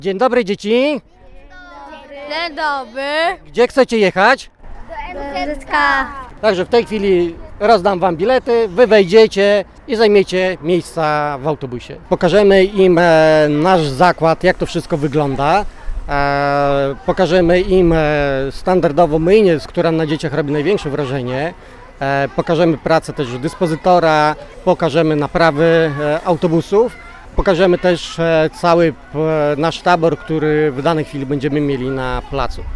Dzień dobry dzieci. Dzień dobry. Gdzie chcecie jechać? MZK. Także w tej chwili rozdam wam bilety, wy wejdziecie i zajmiecie miejsca w autobusie. Pokażemy im nasz zakład, jak to wszystko wygląda. Pokażemy im standardową myjnię, która na dzieciach robi największe wrażenie. Pokażemy pracę też dyspozytora, pokażemy naprawy autobusów. Pokażemy też cały nasz tabor, który w danej chwili będziemy mieli na placu.